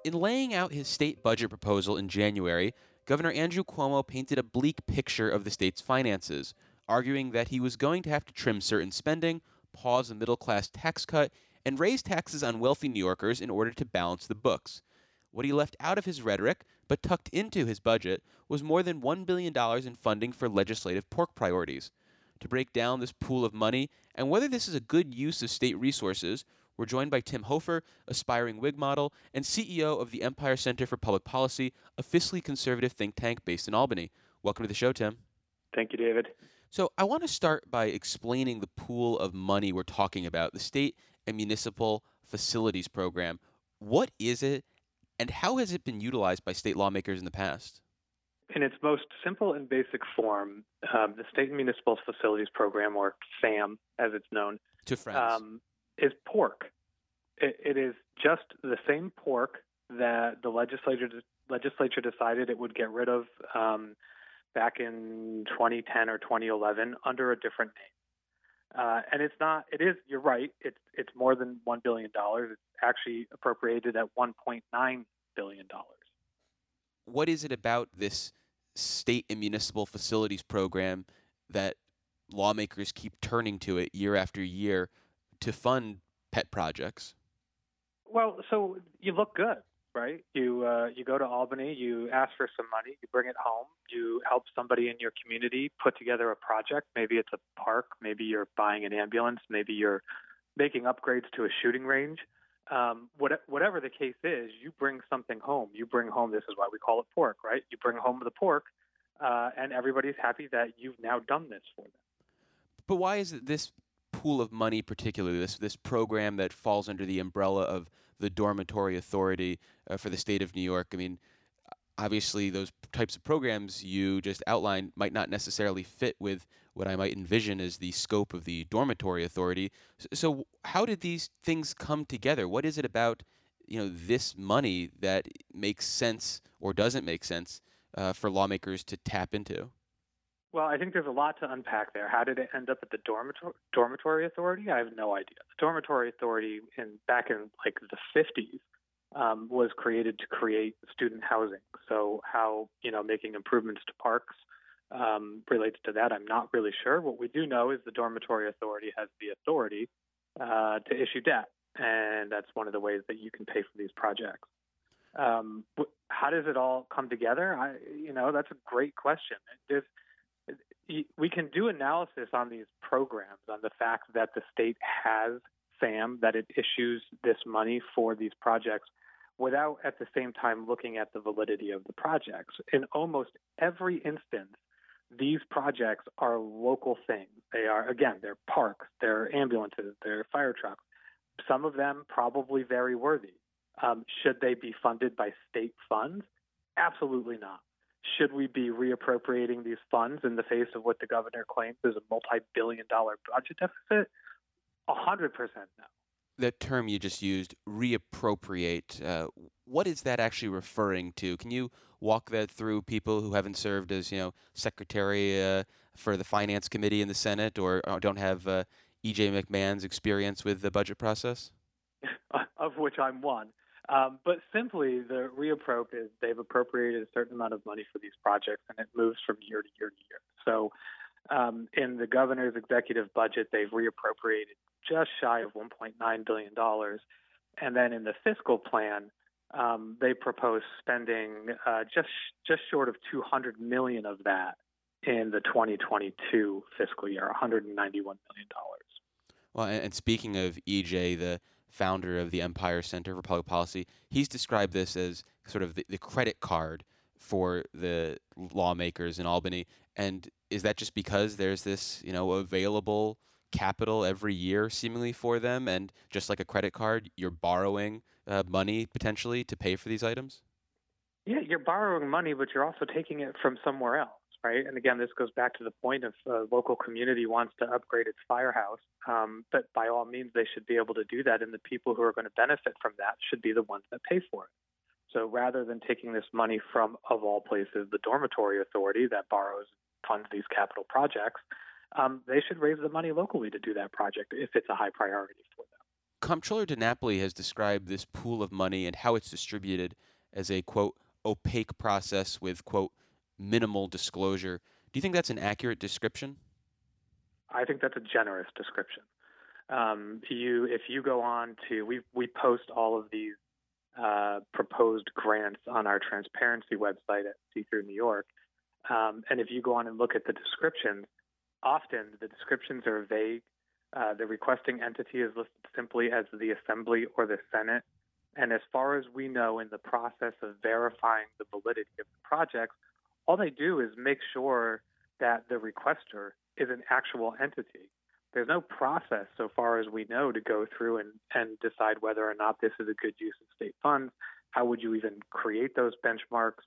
In laying out his state budget proposal in January, Governor Andrew Cuomo painted a bleak picture of the state's finances, arguing that he was going to have to trim certain spending, pause a middle class tax cut, and raise taxes on wealthy New Yorkers in order to balance the books. What he left out of his rhetoric, but tucked into his budget, was more than $1 billion in funding for legislative pork priorities. To break down this pool of money and whether this is a good use of state resources, we're joined by Tim Hofer, aspiring Whig model and CEO of the Empire Center for Public Policy, a fiscally conservative think tank based in Albany. Welcome to the show, Tim. Thank you, David. So I want to start by explaining the pool of money we're talking about, the State and Municipal Facilities Program. What is it, and how has it been utilized by state lawmakers in the past? In its most simple and basic form, the State and Municipal Facilities Program, or SAM as it's known, To friends. is pork. It is just the same pork that the legislature decided it would get rid of back in 2010 or 2011 under a different name. And it's not. It is. You're right. It's more than $1 billion. It's actually appropriated at $1.9 billion. What is it about this state and municipal facilities program that lawmakers keep turning to it year after year to fund pet projects? Well, so you look good, right? You go to Albany, you ask for some money, you bring it home, you help somebody in your community put together a project. Maybe it's a park, maybe you're buying an ambulance, maybe you're making upgrades to a shooting range. Whatever the case is, you bring something home. You bring home, this is why we call it pork, right? You bring home the pork, and everybody's happy that you've now done this for them. But why is it this pool of money, particularly this program that falls under the umbrella of the Dormitory Authority for the state of New York? I mean, obviously, those types of programs you just outlined might not necessarily fit with what I might envision as the scope of the Dormitory Authority. So how did these things come together? What is it about, this money that makes sense or doesn't make sense for lawmakers to tap into? Well, I think there's a lot to unpack there. How did it end up at the Dormitory Authority? I have no idea. The Dormitory Authority, back in like the 50s, was created to create student housing. So how, making improvements to parks relates to that, I'm not really sure. What we do know is the Dormitory Authority has the authority to issue debt, and that's one of the ways that you can pay for these projects. How does it all come together? That's a great question. We can do analysis on these programs, on the fact that the state has SAM, that it issues this money for these projects, without at the same time looking at the validity of the projects. In almost every instance, these projects are local things. They are, again, they're parks, they're ambulances, they're fire trucks. Some of them probably very worthy. Should they be funded by state funds? Absolutely not. Should we be reappropriating these funds in the face of what the governor claims is a multi-billion-dollar budget deficit? 100% no. That term you just used, reappropriate, what is that actually referring to? Can you walk that through people who haven't served as, secretary for the Finance Committee in the Senate or don't have E.J. McMahon's experience with the budget process? Of which I'm one. But simply, the reappropri is they've appropriated a certain amount of money for these projects, and it moves from year to year to year. So in the governor's executive budget, they've reappropriated just shy of $1.9 billion. And then in the fiscal plan, they propose spending just short of $200 million of that in the 2022 fiscal year, $191 million. Well, and speaking of EJ, the founder of the Empire Center for Public Policy, he's described this as sort of the credit card for the lawmakers in Albany. And is that just because there's this, available capital every year seemingly for them, and just like a credit card, you're borrowing money potentially to pay for these items? Yeah, you're borrowing money, but you're also taking it from somewhere else, right? And again, this goes back to the point of local community wants to upgrade its firehouse, but by all means, they should be able to do that, and the people who are going to benefit from that should be the ones that pay for it. So rather than taking this money from, of all places, the Dormitory Authority that borrows and funds these capital projects, they should raise the money locally to do that project if it's a high priority for them. Comptroller DiNapoli has described this pool of money and how it's distributed as a, quote, opaque process with, quote, minimal disclosure. Do you think that's an accurate description? I think that's a generous description. If you go on to, we post all of these proposed grants on our transparency website at See-Through New York. And if you go on and look at the descriptions, often the descriptions are vague. The requesting entity is listed simply as the Assembly or the Senate. And as far as we know, in the process of verifying the validity of the projects, all they do is make sure that the requester is an actual entity. There's no process, so far as we know, to go through and decide whether or not this is a good use of state funds. How would you even create those benchmarks?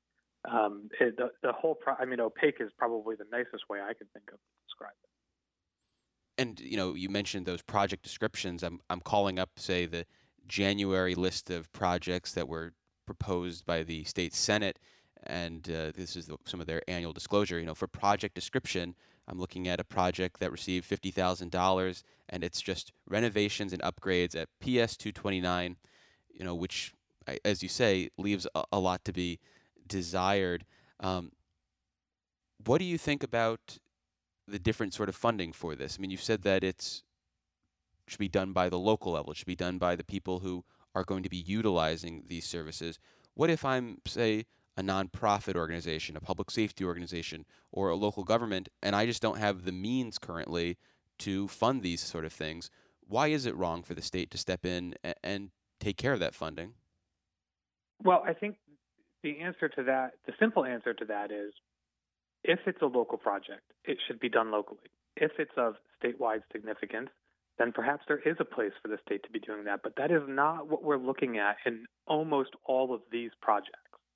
Opaque is probably the nicest way I can think of to describe it. And, you mentioned those project descriptions. I'm calling up, say, the January list of projects that were proposed by the state Senate, and this is some of their annual disclosure. For project description, I'm looking at a project that received $50,000, and it's just renovations and upgrades at PS 229, which, as you say, leaves a lot to be desired. What do you think about the different sort of funding for this? I mean, you said that it should be done by the local level. It should be done by the people who are going to be utilizing these services. What if I'm, say, a nonprofit organization, a public safety organization, or a local government, and I just don't have the means currently to fund these sort of things? Why is it wrong for the state to step in and take care of that funding? Well, I think the simple answer to that is, if it's a local project, it should be done locally. If it's of statewide significance, then perhaps there is a place for the state to be doing that. But that is not what we're looking at in almost all of these projects.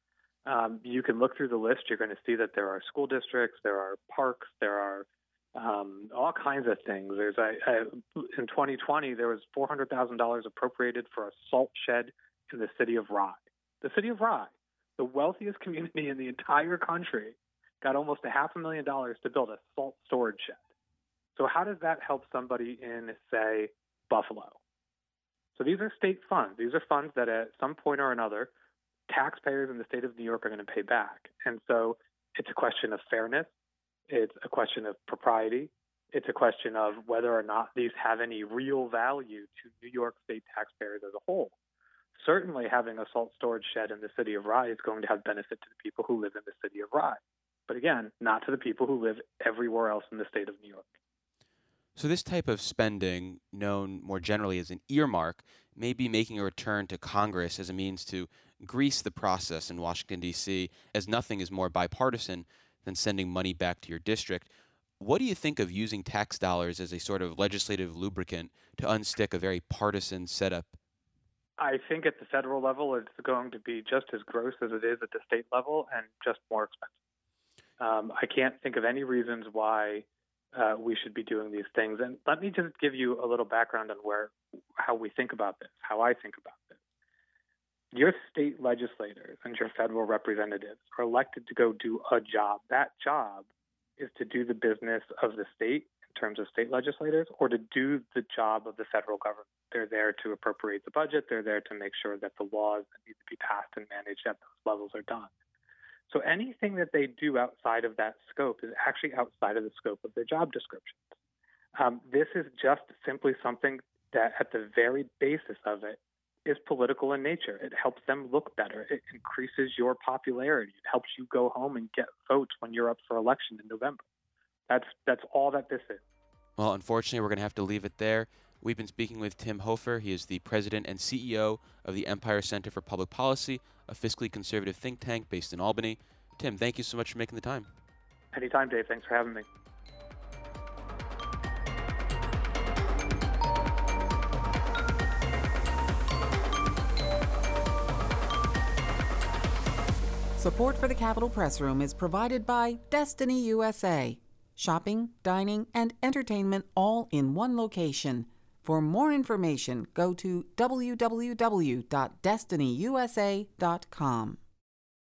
You can look through the list. You're going to see that there are school districts, there are parks, there are all kinds of things. In 2020, there was $400,000 appropriated for a salt shed in the city of Rye. The city of Rye, the wealthiest community in the entire country, got almost $500,000 to build a salt storage shed. So how does that help somebody in, say, Buffalo? So these are state funds. These are funds that at some point or another, taxpayers in the state of New York are going to pay back. And so it's a question of fairness. It's a question of propriety. It's a question of whether or not these have any real value to New York State taxpayers as a whole. Certainly having a salt storage shed in the city of Rye is going to have benefit to the people who live in the city of Rye. But again, not to the people who live everywhere else in the state of New York. So this type of spending, known more generally as an earmark, may be making a return to Congress as a means to grease the process in Washington, D.C., as nothing is more bipartisan than sending money back to your district. What do you think of using tax dollars as a sort of legislative lubricant to unstick a very partisan setup? I think at the federal level, it's going to be just as gross as it is at the state level and just more expensive. I can't think of any reasons why we should be doing these things. And let me just give you a little background on how we think about this, how I think about this. Your state legislators and your federal representatives are elected to go do a job. That job is to do the business of the state in terms of state legislators, or to do the job of the federal government. They're there to appropriate the budget. They're there to make sure that the laws that need to be passed and managed at those levels are done. So anything that they do outside of that scope is actually outside of the scope of their job descriptions. This is just simply something that at the very basis of it is political in nature. It helps them look better. It increases your popularity. It helps you go home and get votes when you're up for election in November. That's all that this is. Well, unfortunately, we're going to have to leave it there. We've been speaking with Tim Hofer. He is the president and CEO of the Empire Center for Public Policy, a fiscally conservative think tank based in Albany. Tim, thank you so much for making the time. Anytime, Dave. Thanks for having me. Support for the Capitol Press Room is provided by Destiny USA. Shopping, dining, and entertainment all in one location. For more information, go to www.destinyusa.com.